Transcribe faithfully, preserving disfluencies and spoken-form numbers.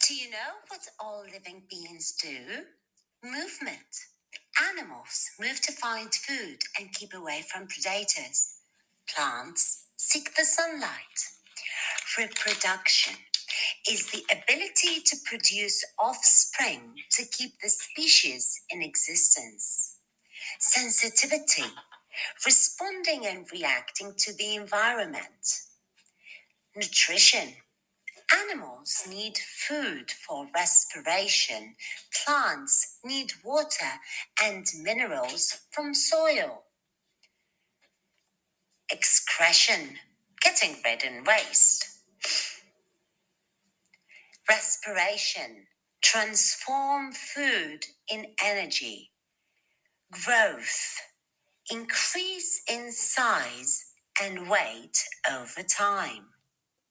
Do you know what all living beings do? Movement. Animals move to find food and keep away from predators. Plants seek the sunlight. Reproduction is the ability to produce offspring to keep the species in existence. Sensitivity, responding and reacting to the environment. Nutrition. Animals need food for respiration. Plants need water and minerals from soil. Excretion, getting rid and waste. Respiration, transform food in energy. Growth, increase in size and weight over time.